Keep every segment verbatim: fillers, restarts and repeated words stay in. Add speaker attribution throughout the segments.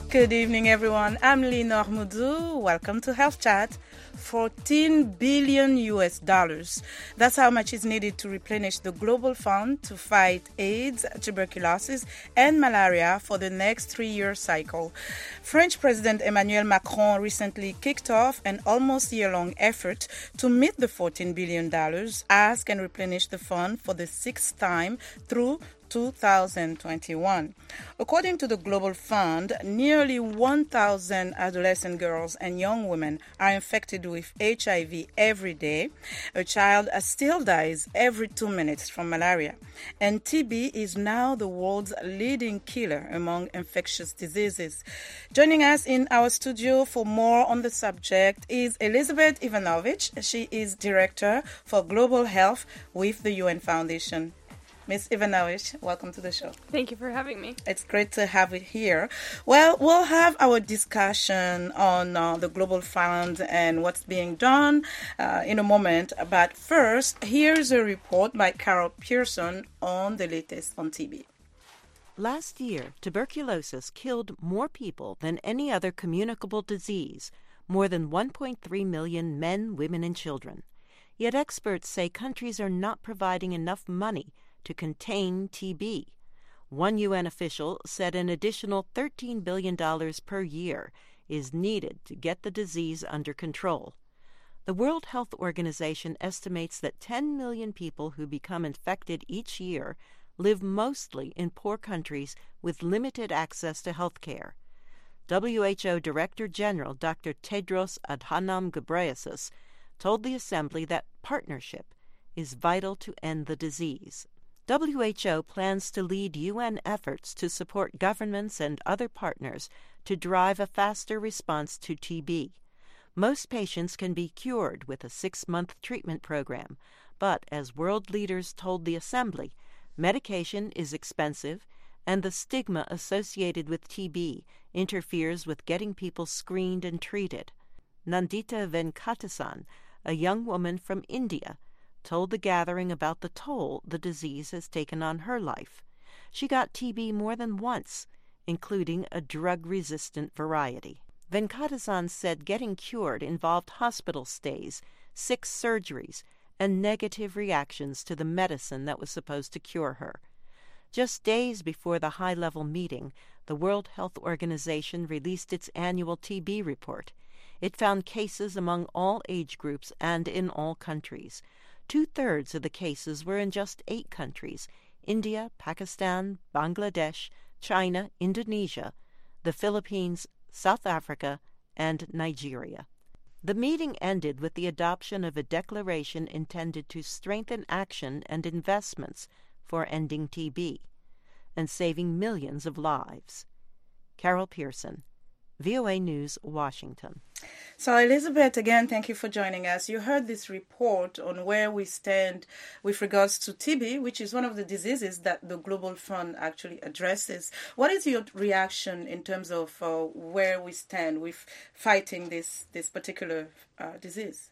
Speaker 1: Good evening, everyone. I'm Lenore Moudou. Welcome to Health Chat. fourteen billion U S dollars. That's how much is needed to replenish the global fund to fight AIDS, tuberculosis, and malaria for the next three-year cycle. French President Emmanuel Macron recently kicked off an almost year-long effort to meet the fourteen billion dollars, ask and replenish the fund for the sixth time through two thousand twenty-one. According to the Global Fund, nearly one thousand adolescent girls and young women are infected with H I V every day. A child still dies every two minutes from malaria. And T B is now the world's leading killer among infectious diseases. Joining us in our studio for more on the subject is Elizabeth Ivanovich. She is Director for Global Health with the U N Foundation. Miz Ivanovich, welcome to the show.
Speaker 2: Thank you for having me.
Speaker 1: It's great to have you here. Well, we'll have our discussion on uh, the Global Fund and what's being done uh, in a moment. But first, here's a report by Carol Pearson on the latest on T B.
Speaker 3: Last year, tuberculosis killed more people than any other communicable disease, more than one point three million men, women, and children. Yet experts say countries are not providing enough money to contain T B. One U N official said an additional thirteen billion dollars per year is needed to get the disease under control. The World Health Organization estimates that ten million people who become infected each year live mostly in poor countries with limited access to health care. W H O Director General Doctor Tedros Adhanom Ghebreyesus told the Assembly that partnership is vital to end the disease. W H O plans to lead U N efforts to support governments and other partners to drive a faster response to T B. Most patients can be cured with a six-month treatment program, but as world leaders told the Assembly, medication is expensive and the stigma associated with T B interferes with getting people screened and treated. Nandita Venkatasan, a young woman from India, told the gathering about the toll the disease has taken on her life. She got T B more than once, including a drug-resistant variety. Venkatasan said getting cured involved hospital stays, six surgeries, and negative reactions to the medicine that was supposed to cure her. Just days before the high-level meeting, the World Health Organization released its annual T B report. It found cases among all age groups and in all countries. Two-thirds of the cases were in just eight countries: India, Pakistan, Bangladesh, China, Indonesia, the Philippines, South Africa, and Nigeria. The meeting ended with the adoption of a declaration intended to strengthen action and investments for ending T B and saving millions of lives. Carol Pearson, V O A News, Washington.
Speaker 1: So, Elizabeth, again, thank you for joining us. You heard this report on where we stand with regards to T B, which is one of the diseases that the Global Fund actually addresses. What is your reaction in terms of uh, where we stand with fighting this, this particular uh, disease?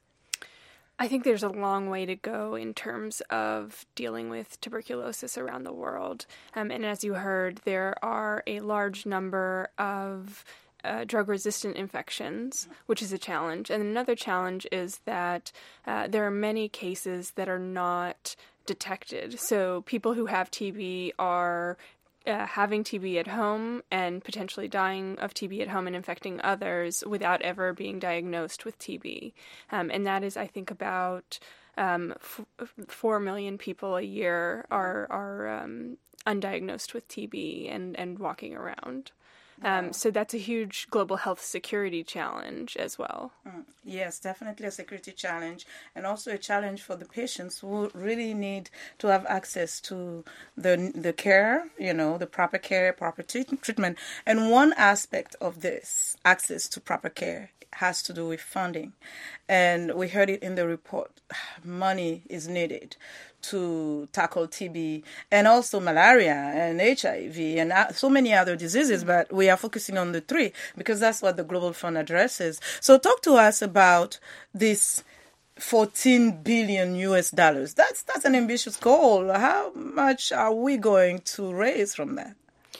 Speaker 2: I think there's a long way to go in terms of dealing with tuberculosis around the world. Um, and as you heard, there are a large number of Uh, drug-resistant infections, which is a challenge. And another challenge is that uh, there are many cases that are not detected. So people who have T B are uh, having T B at home and potentially dying of T B at home and infecting others without ever being diagnosed with T B. Um, and that is, I think, about um, f- four million people a year are, are um, undiagnosed with T B and, and walking around. Um, so that's a huge global health security challenge as well.
Speaker 1: Mm, yes, definitely a security challenge, and also a challenge for the patients who really need to have access to the the care, you know, the proper care, proper treat- treatment. And one aspect of this access to proper care has to do with funding. And we heard it in the report. Money is needed to tackle T B and also malaria and H I V and so many other diseases, but we are focusing on the three because that's what the Global Fund addresses. So talk to us about this fourteen billion U S dollars. That's that's an ambitious goal. How much are we going to raise from that?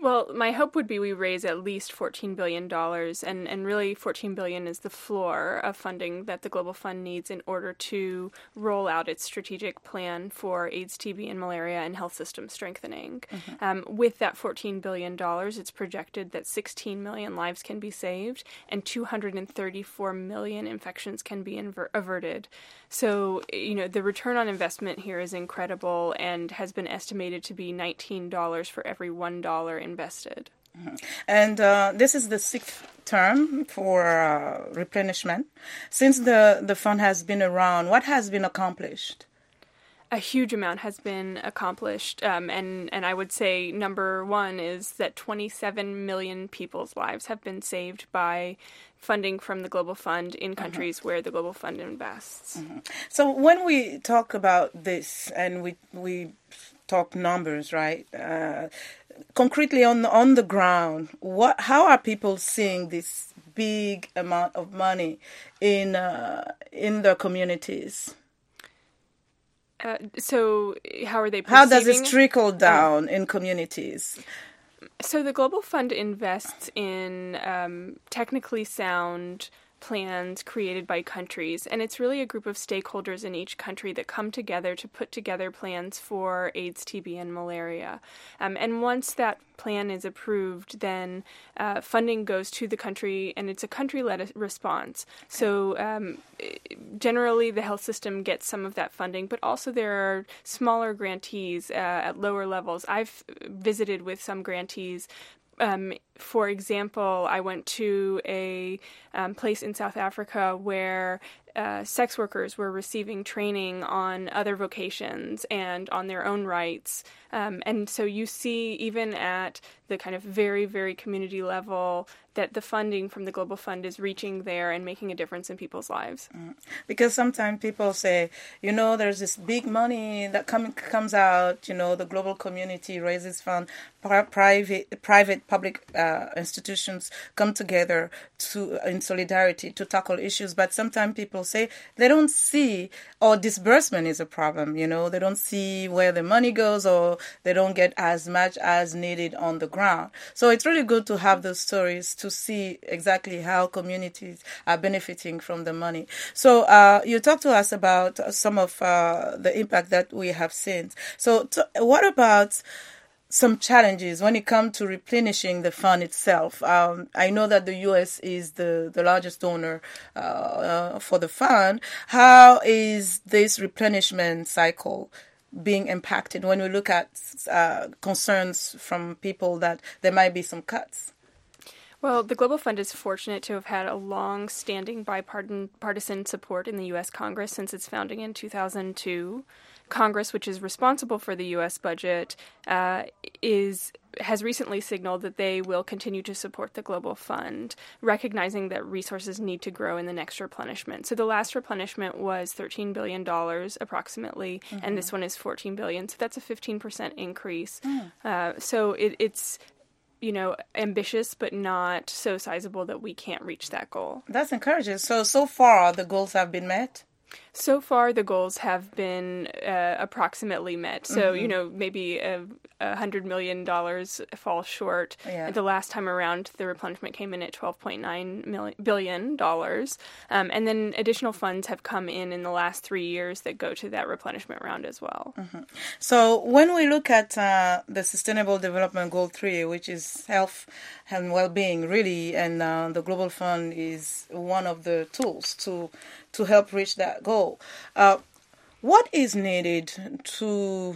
Speaker 2: Well, my hope would be we raise at least fourteen billion dollars, and, and really fourteen billion dollars is the floor of funding that the Global Fund needs in order to roll out its strategic plan for AIDS, T B, and malaria and health system strengthening. Mm-hmm. Um, with that fourteen billion dollars, it's projected that sixteen million lives can be saved and two hundred thirty-four million infections can be inver- averted. So, you know, the return on investment here is incredible and has been estimated to be nineteen dollars for every one dollar invested.
Speaker 1: Mm-hmm. And uh, this is the sixth term for uh, replenishment. Since the, the fund has been around, what has been accomplished?
Speaker 2: A huge amount has been accomplished, um, and, and I would say number one is that twenty-seven million people's lives have been saved by funding from the Global Fund in countries mm-hmm. where the Global Fund invests.
Speaker 1: Mm-hmm. So when we talk about this and we we talk numbers, right? Uh, concretely on the, on the ground, what how are people seeing this big amount of money in uh, in their communities?
Speaker 2: Uh, so how are they perceiving?
Speaker 1: How does it trickle down oh. in communities?
Speaker 2: So the Global Fund invests in um, technically sound plans created by countries, and it's really a group of stakeholders in each country that come together to put together plans for AIDS, T B, and malaria. Um, and once that plan is approved, then uh, funding goes to the country, and it's a country-led response. So um, generally, the health system gets some of that funding, but also there are smaller grantees uh, at lower levels. I've visited with some grantees. Um, for example, I went to a um, place in South Africa where uh, sex workers were receiving training on other vocations and on their own rights. Um, and so you see, even at the kind of very, very community level, that the funding from the Global Fund is reaching there and making a difference in people's lives.
Speaker 1: Mm. Because sometimes people say, you know, there's this big money that come, comes out, you know, the global community raises funds, private, private, public uh, institutions come together to in solidarity to tackle issues. But sometimes people say they don't see, or disbursement is a problem, you know, they don't see where the money goes, or they don't get as much as needed on the ground. So it's really good to have those stories to see exactly how communities are benefiting from the money. So uh, you talked to us about some of uh, the impact that we have seen. So to, what about some challenges when it comes to replenishing the fund itself? Um, I know that the U S is the, the largest donor uh, uh, for the fund. How is this replenishment cycle being impacted when we look at uh, concerns from people that there might be some cuts?
Speaker 2: Well, the Global Fund is fortunate to have had a long-standing bipartisan support in the U S Congress since its founding in two thousand two. Congress, which is responsible for the U S budget, uh, is has recently signaled that they will continue to support the Global Fund, recognizing that resources need to grow in the next replenishment. So the last replenishment was thirteen billion dollars approximately, mm-hmm. and this one is fourteen billion dollars. So that's a fifteen percent increase. Mm. Uh, so it, it's you know, ambitious, but not so sizable that we can't reach that goal.
Speaker 1: That's encouraging. So, so far, the goals have been met?
Speaker 2: So far, the goals have been uh, approximately met. So, mm-hmm. you know, maybe a, a hundred million dollars fall short. Yeah. The last time around, the replenishment came in at twelve point nine billion dollars. Um, and then additional funds have come in in the last three years that go to that replenishment round as well.
Speaker 1: Mm-hmm. So when we look at uh, the Sustainable Development Goal three, which is health and well-being, really, and uh, the Global Fund is one of the tools to to help reach that goal. Uh, what is needed to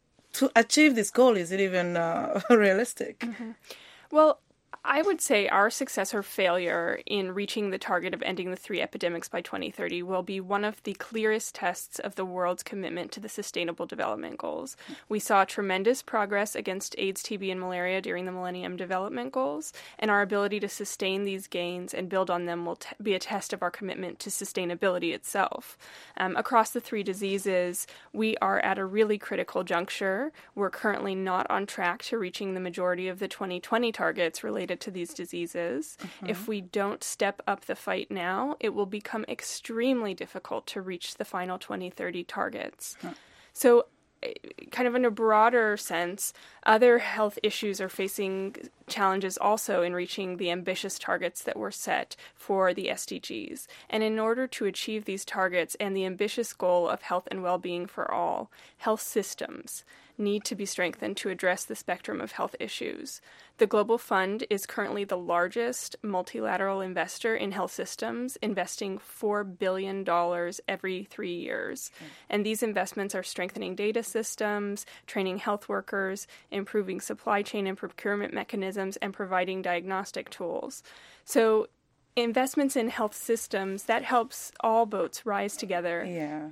Speaker 1: to achieve this goal? Is it even uh, realistic?
Speaker 2: Mm-hmm. Well, I would say our success or failure in reaching the target of ending the three epidemics by twenty thirty will be one of the clearest tests of the world's commitment to the Sustainable Development Goals. We saw tremendous progress against AIDS, T B, and malaria during the Millennium Development Goals, and our ability to sustain these gains and build on them will t- be a test of our commitment to sustainability itself. Um, across the three diseases, we are at a really critical juncture. We're currently not on track to reaching the majority of the twenty twenty targets related to these diseases. Mm-hmm. If we don't step up the fight now, it will become extremely difficult to reach the final twenty thirty targets. Mm. So kind of in a broader sense, other health issues are facing challenges also in reaching the ambitious targets that were set for the S D Gs. And in order to achieve these targets and the ambitious goal of health and well-being for all, health systems need to be strengthened to address the spectrum of health issues. The Global Fund is currently the largest multilateral investor in health systems, investing four billion dollars every three years. Mm. And these investments are strengthening data systems, training health workers, improving supply chain and procurement mechanisms, and providing diagnostic tools. So investments in health systems, that helps all boats rise together.
Speaker 1: Yeah.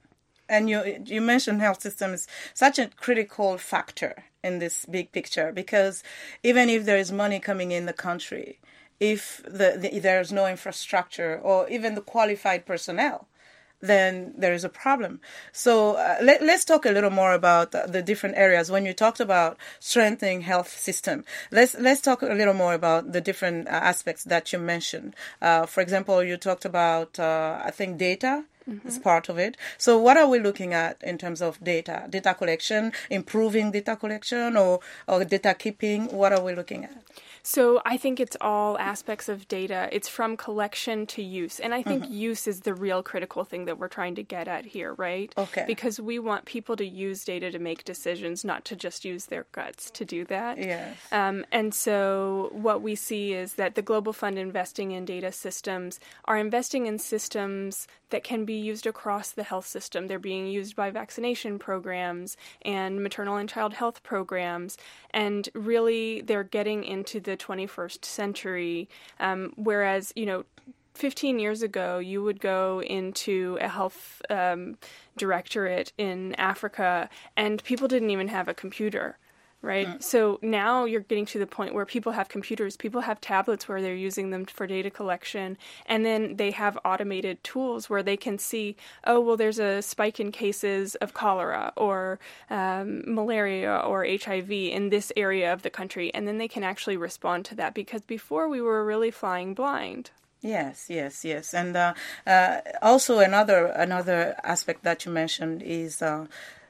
Speaker 1: And you you mentioned health systems, such a critical factor in this big picture, because even if there is money coming in the country, if the, the there's no infrastructure or even the qualified personnel, then there is a problem. So uh, let, let's talk a little more about the different areas. When you talked about strengthening health system, let's let's talk a little more about the different uh, aspects that you mentioned. Uh, for example, you talked about, uh, I think, data. Mm-hmm. Is part of it. So what are we looking at in terms of data? Data collection, improving data collection, or, or data keeping? What are we looking at?
Speaker 2: So I think it's all aspects of data. It's from collection to use. And I think mm-hmm. use is the real critical thing that we're trying to get at here, right?
Speaker 1: Okay.
Speaker 2: Because we want people to use data to make decisions, not to just use their guts to do that.
Speaker 1: Yes.
Speaker 2: Um, and so what we see is that the Global Fund investing in data systems are investing in systems that can be used across the health system. They're being used by vaccination programs and maternal and child health programs. And really, they're getting into the twenty-first century, um, whereas, you know, fifteen years ago, you would go into a health um, directorate in Africa, and people didn't even have a computer. Right. Mm. So now you're getting to the point where people have computers, people have tablets where they're using them for data collection, and then they have automated tools where they can see, oh, well, there's a spike in cases of cholera or um, malaria or H I V in this area of the country, and then they can actually respond to that, because before we were really flying blind.
Speaker 1: Yes, yes, yes. And uh, uh, also another another aspect that you mentioned is, uh,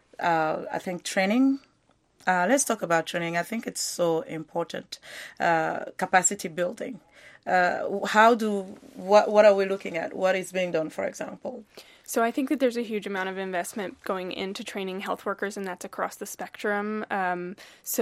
Speaker 1: uh, I think, training. Uh, let's talk about training. I think it's so important. Uh, capacity building. Uh, how do what what are we looking at? What is being done, for example?
Speaker 2: So I think that there's a huge amount of investment going into training health workers, and that's across the spectrum. Um,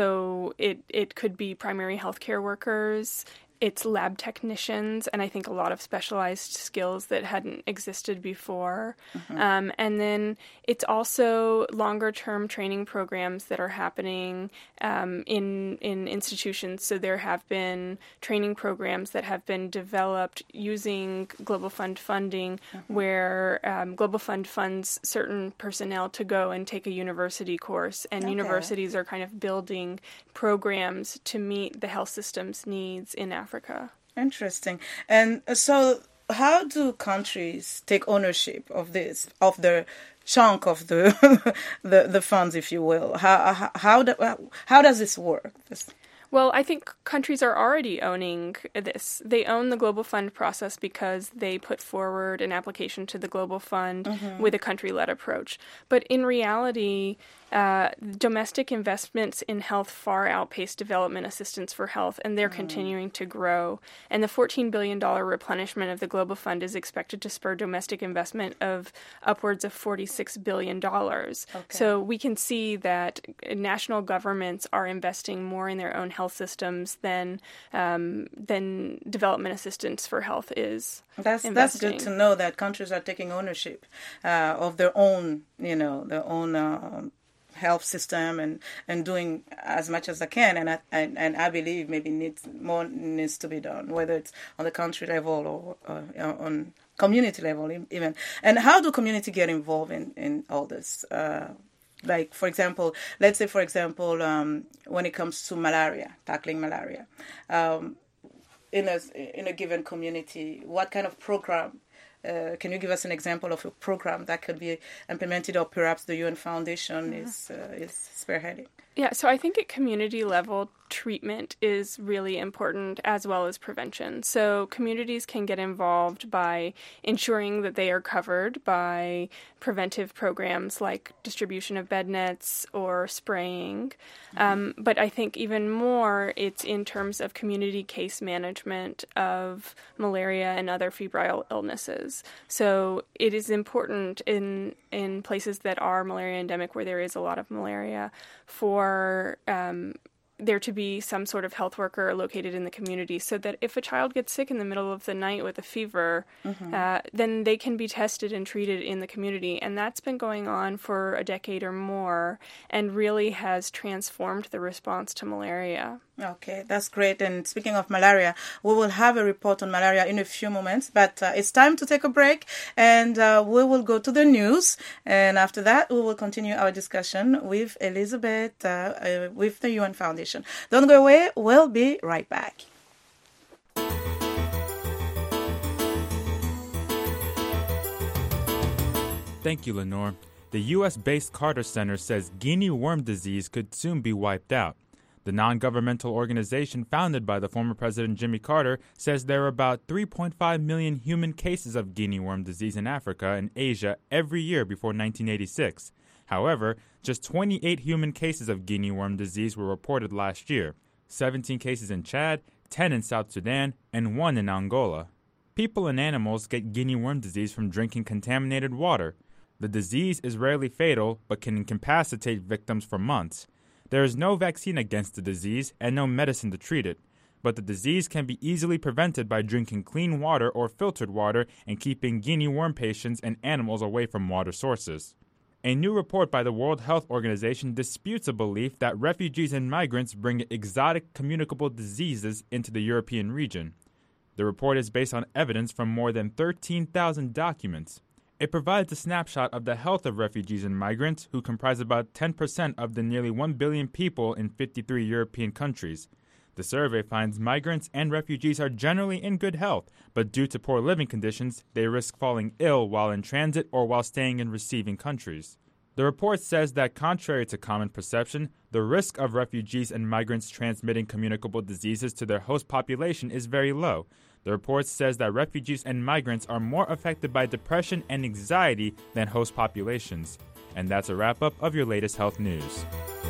Speaker 2: so it it could be primary healthcare workers. It's lab technicians, and I think a lot of specialized skills that hadn't existed before. Mm-hmm. Um, and then it's also longer-term training programs that are happening um, in in institutions. So there have been training programs that have been developed using Global Fund funding, mm-hmm. where um, Global Fund funds certain personnel to go and take a university course, and okay. universities are kind of building programs to meet the health system's needs in Africa. Africa.
Speaker 1: Interesting. And so how do countries take ownership of this, of the chunk of the the, the funds, if you will? How how how, do, how does this work? This...
Speaker 2: Well, I think countries are already owning this. They own the Global Fund process because they put forward an application to the Global Fund mm-hmm. with a country-led approach. But in reality, uh, domestic investments in health far outpace development assistance for health, and they're mm. continuing to grow. And the fourteen billion dollars replenishment of the Global Fund is expected to spur domestic investment of upwards of forty-six billion dollars. Okay. So we can see that national governments are investing more in their own health systems than um, than development assistance for health is.
Speaker 1: That's
Speaker 2: investing.
Speaker 1: That's good to know that countries are taking ownership uh, of their own, you know, their own uh, health system and, and doing as much as they can. And I, and, and I believe maybe needs more needs to be done, whether it's on the country level or uh, on community level even. And how do community get involved in, in all this? Uh, Like, for example, let's say, for example, um, when it comes to malaria, tackling malaria, um, in a in a given community, what kind of program? Uh, can you give us an example of a program that could be implemented, or perhaps the U N Foundation mm-hmm. is uh, is spearheading?
Speaker 2: Yeah, so I think at community level, treatment is really important as well as prevention. So communities can get involved by ensuring that they are covered by preventive programs like distribution of bed nets or spraying. Um, but I think even more, it's in terms of community case management of malaria and other febrile illnesses. So it is important in in places that are malaria endemic, where there is a lot of malaria, for um, there to be some sort of health worker located in the community, so that if a child gets sick in the middle of the night with a fever, mm-hmm. uh, then they can be tested and treated in the community. And that's been going on for a decade or more and really has transformed the response to malaria.
Speaker 1: Okay, that's great. And speaking of malaria, we will have a report on malaria in a few moments, but uh, it's time to take a break, and uh, we will go to the news. And after that, we will continue our discussion with Elizabeth, uh, uh, with the U N Foundation. Don't go away. We'll be right back.
Speaker 4: Thank you, Lenore. The U S-based Carter Center says guinea worm disease could soon be wiped out. The non-governmental organization founded by the former President Jimmy Carter says there are about three point five million human cases of guinea worm disease in Africa and Asia every year before nineteen eighty-six. However, just twenty-eight human cases of guinea worm disease were reported last year, seventeen cases in Chad, ten in South Sudan, and one in Angola. People and animals get guinea worm disease from drinking contaminated water. The disease is rarely fatal, but can incapacitate victims for months. There is no vaccine against the disease and no medicine to treat it, but the disease can be easily prevented by drinking clean water or filtered water and keeping guinea worm patients and animals away from water sources. A new report by the World Health Organization disputes a belief that refugees and migrants bring exotic communicable diseases into the European region. The report is based on evidence from more than thirteen thousand documents. It provides a snapshot of the health of refugees and migrants, who comprise about ten percent of the nearly one billion people in fifty-three European countries. The survey finds migrants and refugees are generally in good health, but due to poor living conditions, they risk falling ill while in transit or while staying in receiving countries. The report says that contrary to common perception, the risk of refugees and migrants transmitting communicable diseases to their host population is very low. The report says that refugees and migrants are more affected by depression and anxiety than host populations. And that's a wrap-up of your latest health news.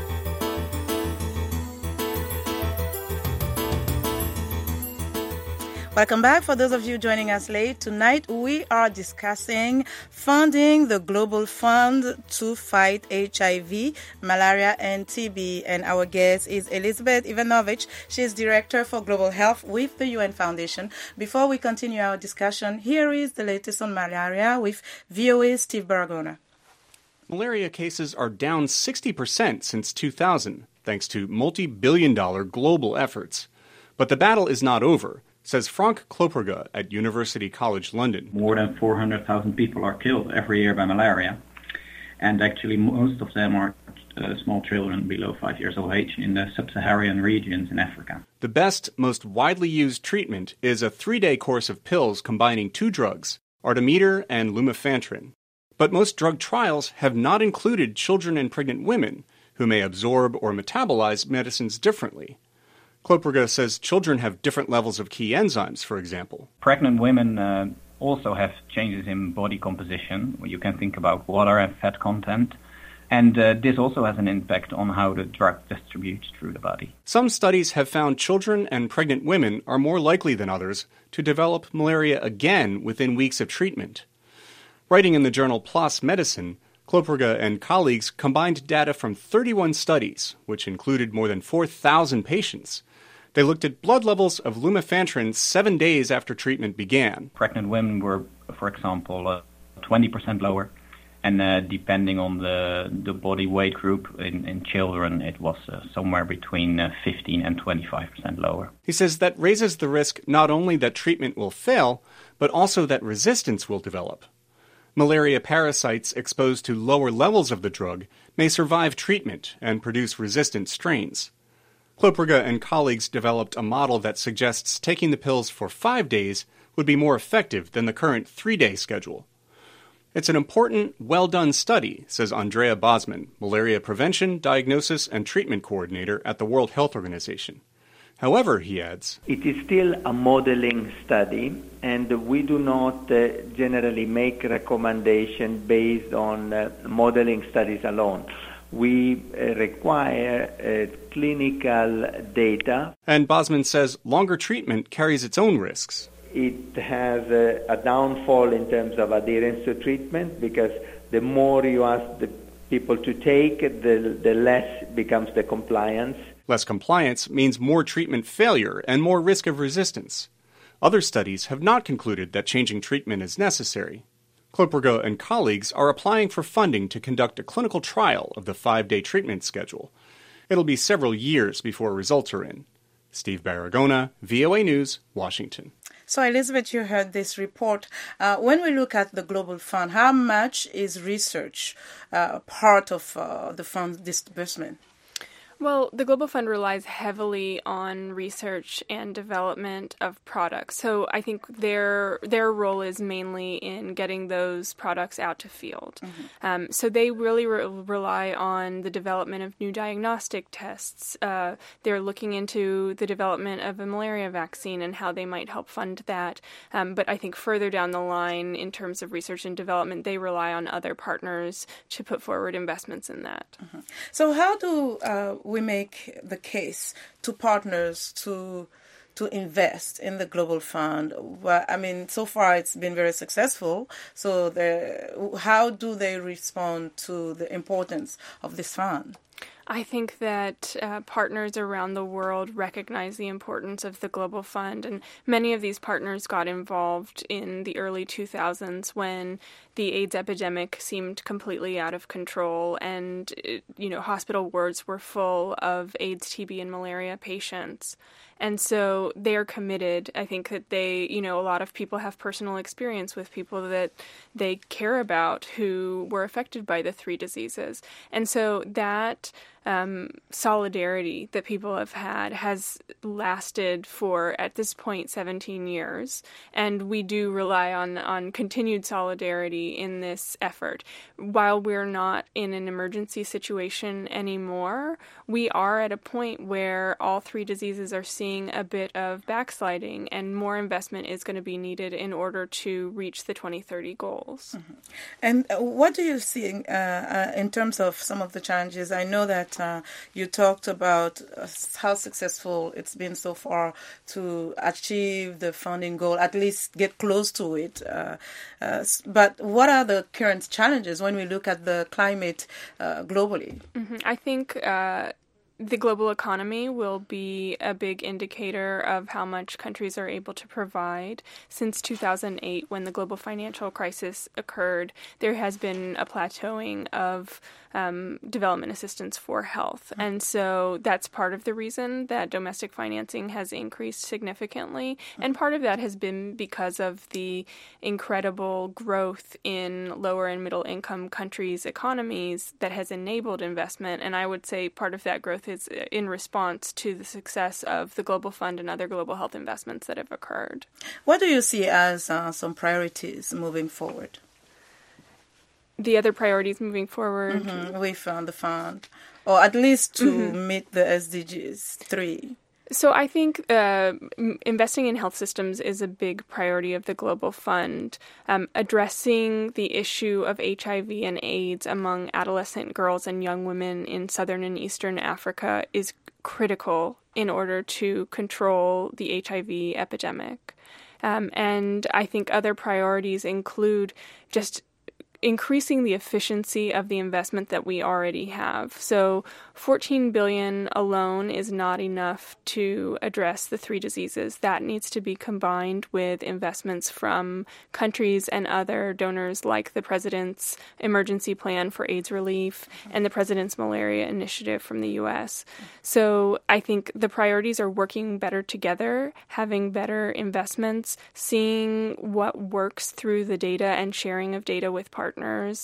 Speaker 1: Welcome back. For those of you joining us late, tonight we are discussing funding the Global Fund to fight H I V, malaria, and T B. And our guest is Elizabeth Ivanovich. She is Director for Global Health with the U N Foundation. Before we continue our discussion, here is the latest on malaria with V O A's Steve Baragona.
Speaker 5: Malaria cases are down sixty percent since two thousand, thanks to multi-billion dollar global efforts. But the battle is not over, says Frank Kloperga at University College London.
Speaker 6: More than four hundred thousand people are killed every year by malaria. And actually most of them are uh, small children below five years of age in the sub-Saharan regions in Africa.
Speaker 5: The best, most widely used treatment is a three-day course of pills combining two drugs, artemether and lumefantrine. But most drug trials have not included children and pregnant women, who may absorb or metabolize medicines differently. Kloperga says children have different levels of key enzymes, for example.
Speaker 6: Pregnant women uh, also have changes in body composition. You can think about water and fat content. And uh, this also has an impact on how the drug distributes through the body.
Speaker 5: Some studies have found children and pregnant women are more likely than others to develop malaria again within weeks of treatment. Writing in the journal PLOS Medicine, Kloperga and colleagues combined data from thirty-one studies, which included more than four thousand patients. They looked at blood levels of lumefantrine seven days after treatment began.
Speaker 6: Pregnant women were, for example, uh, twenty percent lower. And uh, depending on the, the body weight group in, in children, it was uh, somewhere between uh, fifteen and twenty-five percent lower.
Speaker 5: He says that raises the risk not only that treatment will fail, but also that resistance will develop. Malaria parasites exposed to lower levels of the drug may survive treatment and produce resistant strains. Kloperga and colleagues developed a model that suggests taking the pills for five days would be more effective than the current three-day schedule. It's an important, well-done study, says Andrea Bosman, Malaria Prevention, Diagnosis, and Treatment Coordinator at the World Health Organization. However, he adds,
Speaker 7: it is still a modeling study, and we do not uh, generally make recommendations based on uh, modeling studies alone. We uh, require uh, clinical data.
Speaker 5: And Bosman says longer treatment carries its own risks.
Speaker 7: It has a, a downfall in terms of adherence to treatment, because the more you ask the people to take, the, the less becomes the compliance.
Speaker 5: Less compliance means more treatment failure and more risk of resistance. Other studies have not concluded that changing treatment is necessary. Kloeperga and colleagues are applying for funding to conduct a clinical trial of the five-day treatment schedule. It'll be several years before results are in. Steve Baragona, V O A News, Washington.
Speaker 1: So, Elizabeth, you heard this report. Uh, when we look at the Global Fund, how much is research uh, part of uh, the fund's disbursement?
Speaker 2: Well, the Global Fund relies heavily on research and development of products. So I think their their role is mainly in getting those products out to field. Mm-hmm. Um, so they really re- rely on the development of new diagnostic tests. Uh, they're looking into the development of a malaria vaccine and how they might help fund that. Um, but I think further down the line, in terms of research and development, they rely on other partners to put forward investments in that.
Speaker 1: Mm-hmm. So how do uh, we make the case to partners to to invest in the Global Fund? Well, I mean, so far it's been very successful. So how do they respond to the importance of this fund?
Speaker 2: I think that uh, partners around the world recognize the importance of the Global Fund, and many of these partners got involved in the early two thousands when the AIDS epidemic seemed completely out of control, and you know, hospital wards were full of AIDS, T B, and malaria patients. And so they're committed. I think that they, you know, a lot of people have personal experience with people that they care about who were affected by the three diseases. And so that um, solidarity that people have had has lasted for, at this point, seventeen years. And we do rely on, on continued solidarity in this effort. While we're not in an emergency situation anymore, we are at a point where all three diseases are seeing a bit of backsliding, and more investment is going to be needed in order to reach the twenty thirty goals.
Speaker 1: Mm-hmm. And what do you see uh, uh, in terms of some of the challenges? I know that uh, you talked about uh, how successful it's been so far to achieve the funding goal, at least get close to it. Uh, uh, but what are the current challenges when we look at the climate uh, globally?
Speaker 2: Mm-hmm. I think uh, the global economy will be a big indicator of how much countries are able to provide. Since two thousand eight, when the global financial crisis occurred, there has been a plateauing of um, development assistance for health. Mm-hmm. And so that's part of the reason that domestic financing has increased significantly. Mm-hmm. And part of that has been because of the incredible growth in lower and middle income countries' economies that has enabled investment. And I would say part of that growth is in response to the success of the Global Fund and other global health investments that have occurred.
Speaker 1: What do you see as uh, some priorities moving forward?
Speaker 2: The other priorities moving forward?
Speaker 1: Mm-hmm. With uh, the fund, or at least to mm-hmm. meet the S D Gs three.
Speaker 2: So I think uh, investing in health systems is a big priority of the Global Fund. Um, addressing the issue of H I V and AIDS among adolescent girls and young women in southern and eastern Africa is critical in order to control the H I V epidemic. Um, and I think other priorities include just increasing the efficiency of the investment that we already have. So fourteen billion dollars alone is not enough to address the three diseases. That needs to be combined with investments from countries and other donors like the President's Emergency Plan for AIDS Relief and the President's Malaria Initiative from the U S. So I think the priorities are working better together, having better investments, seeing what works through the data and sharing of data with partners. Partners,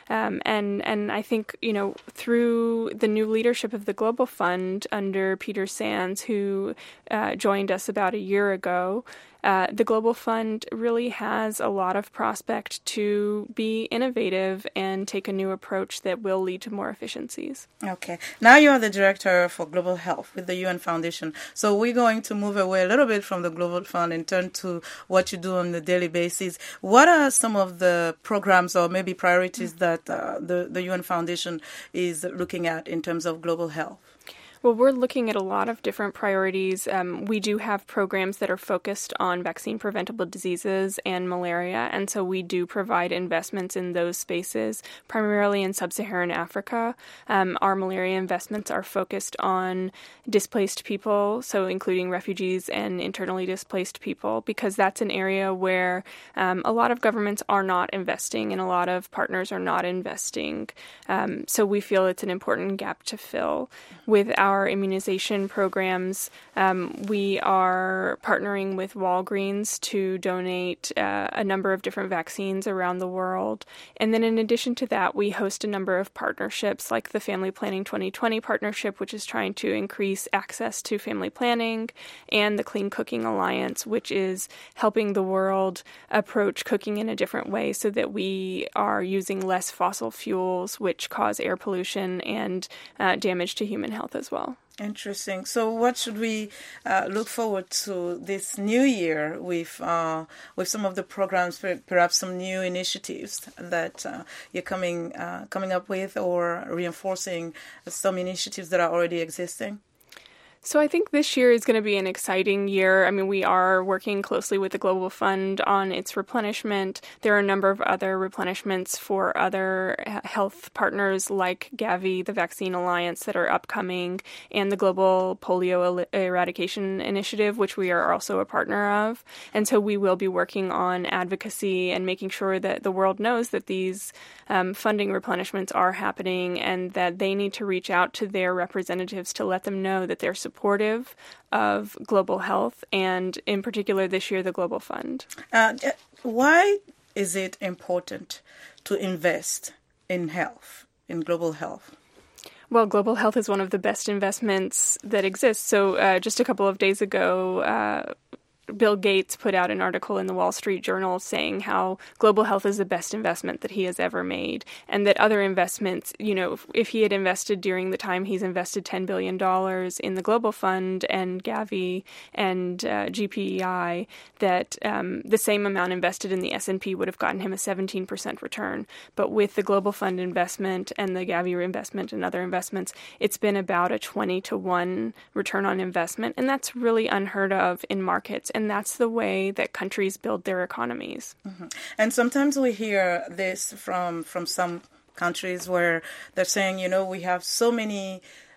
Speaker 2: Um, and and I think, you know, through the new leadership of the Global Fund under Peter Sands, who uh, joined us about a year ago, Uh, the Global Fund really has a lot of prospect to be innovative and take a new approach that will lead to more efficiencies.
Speaker 1: Okay. Now you are the director for global health with the U N Foundation. So we're going to move away a little bit from the Global Fund and turn to what you do on a daily basis. What are some of the programs or maybe priorities that uh, the, the U N Foundation is looking at in terms of global health?
Speaker 2: Well, we're looking at a lot of different priorities. Um, we do have programs that are focused on vaccine-preventable diseases and malaria, and so we do provide investments in those spaces, primarily in sub-Saharan Africa. Um, our malaria investments are focused on displaced people, so including refugees and internally displaced people, because that's an area where um, a lot of governments are not investing and a lot of partners are not investing. Um, so we feel it's an important gap to fill. With our Our immunization programs, um, we are partnering with Walgreens to donate uh, a number of different vaccines around the world. And then in addition to that, we host a number of partnerships like the Family Planning twenty twenty partnership, which is trying to increase access to family planning, and the Clean Cooking Alliance, which is helping the world approach cooking in a different way so that we are using less fossil fuels, which cause air pollution and uh, damage to human health as well.
Speaker 1: Interesting. So what should we uh, look forward to this new year with uh, with some of the programs, perhaps some new initiatives that uh, you're coming uh, coming up with, or reinforcing some initiatives that are already existing?
Speaker 2: So I think this year is going to be an exciting year. I mean, we are working closely with the Global Fund on its replenishment. There are a number of other replenishments for other health partners like Gavi, the Vaccine Alliance, that are upcoming, and the Global Polio Eradication Initiative, which we are also a partner of. And so we will be working on advocacy and making sure that the world knows that these um, funding replenishments are happening and that they need to reach out to their representatives to let them know that they're supportive of global health, and in particular this year, the Global Fund.
Speaker 1: Uh, why is it important to invest in health, in global health?
Speaker 2: Well, global health is one of the best investments that exists. So uh, just a couple of days ago, uh, Bill Gates put out an article in the Wall Street Journal saying how global health is the best investment that he has ever made, and that other investments, you know, if, if he had invested during the time he's invested ten billion dollars in the Global Fund and Gavi and uh, G P E I, that um, the same amount invested in the S and P would have gotten him a seventeen percent return. But with the Global Fund investment and the Gavi investment and other investments, it's been about a twenty to one return on investment, and that's really unheard of in markets. And that's the way that countries build their economies.
Speaker 1: Mm-hmm. And sometimes we hear this from from some countries where they're saying, you know, we have so many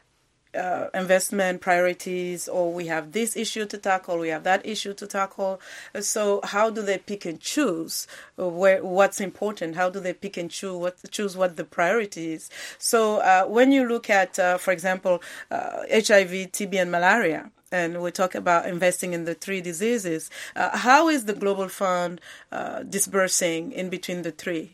Speaker 1: uh, investment priorities, or we have this issue to tackle, we have that issue to tackle. So how do they pick and choose where what's important? How do they pick and choose what choose what the priority is? So uh, when you look at, uh, for example, uh, H I V, T B, and malaria, and we talk about investing in the three diseases, Uh, how is the Global Fund uh, dispersing in between the three?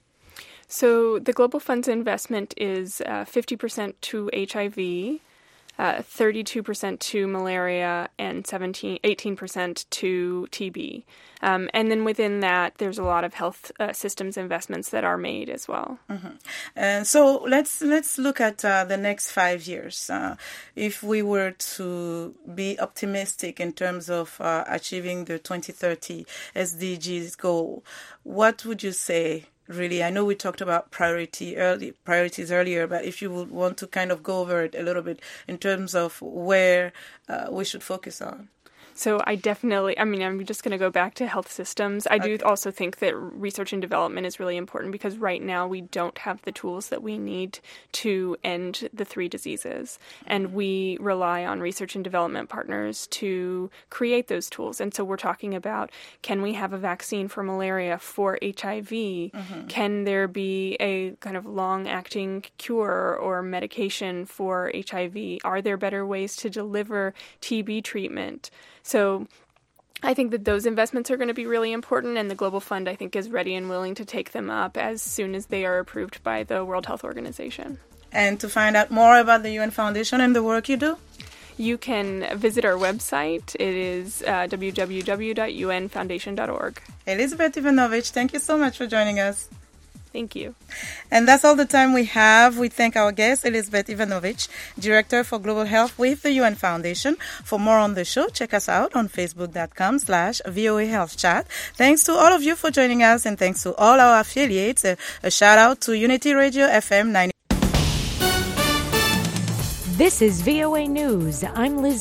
Speaker 2: So the Global Fund's investment is uh, fifty percent to H I V, uh, thirty-two percent to malaria, and seventeen, eighteen percent to T B. Um, and then within that, there's a lot of health uh, systems investments that are made as well.
Speaker 1: Mm-hmm. And so let's let's look at uh, the next five years. Uh, if we were to be optimistic in terms of uh, achieving the twenty thirty S D Gs goal, what would you say? Really, I know we talked about priority early priorities earlier, but if you would want to kind of go over it a little bit in terms of where uh, we should focus on.
Speaker 2: So I definitely, I mean, I'm just going to go back to health systems. I do okay. also think that research and development is really important, because right now we don't have the tools that we need to end the three diseases. And we rely on research and development partners to create those tools. And so we're talking about, can we have a vaccine for malaria, for H I V? Mm-hmm. Can there be a kind of long-acting cure or medication for H I V? Are there better ways to deliver T B treatment? So I think that those investments are going to be really important, and the Global Fund, I think, is ready and willing to take them up as soon as they are approved by the World Health Organization.
Speaker 1: And to find out more about the U N Foundation and the work you do?
Speaker 2: You can visit our website. It is uh, w w w dot u n foundation dot org.
Speaker 1: Elizabeth Ivanovic, thank you so much for joining us.
Speaker 2: Thank you.
Speaker 1: And that's all the time we have. We thank our guest, Elizabeth Ivanovic, Director for Global Health with the U N Foundation. For more on the show, check us out on facebook.com slash VOA Health Chat. Thanks to all of you for joining us, and thanks to all our affiliates. A, a shout out to Unity Radio F M ninety.
Speaker 8: This is V O A News. I'm Liz